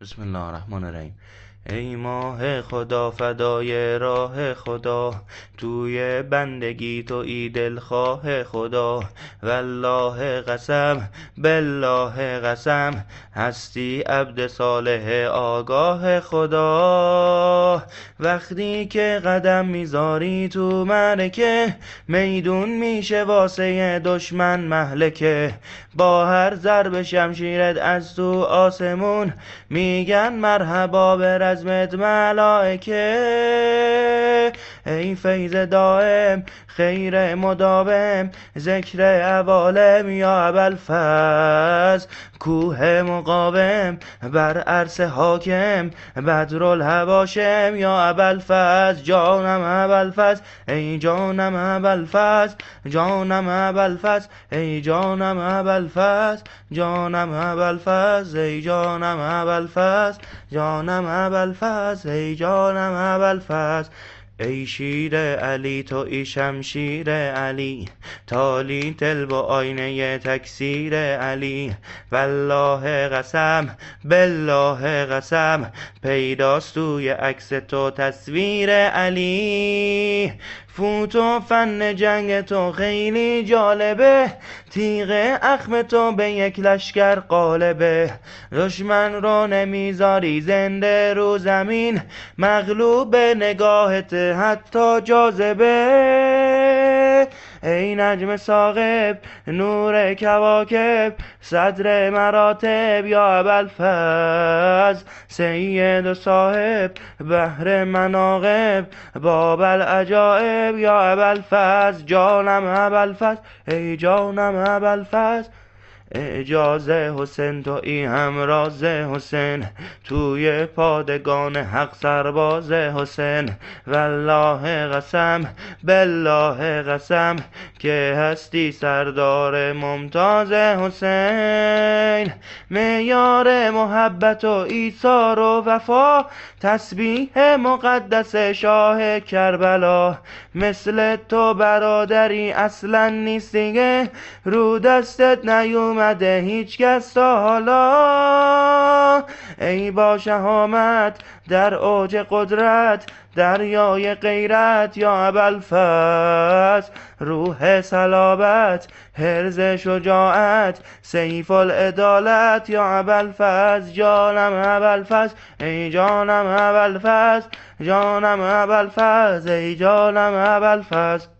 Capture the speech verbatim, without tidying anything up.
بسم الله الرحمن الرحیم. ای ماه خدا فدای راه خدا، توی بندگی تو ای دلخواه خدا. والله قسم بالله قسم، هستی عبد صالح آگاه خدا. وقتی که قدم میذاری تو معرکه، میدون میشه واسه دشمن مهلکه. با هر ضرب شمشیرت از تو آسمون، میگن مرحبا به رزمت ملائکه. ای فیض دائم خیر مداوم، ذکر عوالم یا ابوالفضل. کوه مقاوم بر عرص حاکم، بدرالحباشم یا ابوالفضل. جانم ابوالفضل ای جانم ابوالفضل، جانم ابوالفضل ای جانم ابوالفضل، جانم ابوالفضل ای جانم ابوالفضل، جانم ابوالفضل ای جانم ابوالفضل. ای شیر علی تو ای شمشیر علی، تالی دل با آینه تکثیر علی. والله قسم بالله قسم، پیداست توی عکس تو تصویر علی. فوت و فن جنگ تو خیلی جالبه، تیغ اخم تو به یک لشکر غالبه. دشمن رو نمیذاری زنده رو زمین، مغلوب نگاهت حتی جاذبه. ای نجم ثاقب نور کواکب، صدر مراتب یا ابوالفضل. سید و صاحب بحر مناقب، باب العجائب یا ابوالفضل. جانم ابوالفضل ای جانم ابوالفضل، اعجاز حسین تو ای همراز حسین، توی پادگان حق سرباز حسین. والله قسم بالله قسم، که هستی سردار ممتاز حسین. معیار محبت و ایثار و وفا، تسبیح مقدس شاه کربلا. مثل تو برادری اصلا نیست دیگه، رو دستت نیومده هیچ کس تا حالا. ای با شهامت در اوج قدرت، دریای غیرت یا ابوالفضل. روح صلابت حرز شجاعت، سیف العدالت یا ابوالفضل. جانم ابوالفضل ای جانم ابوالفضل، جانم ابوالفضل ای جانم ابوالفضل.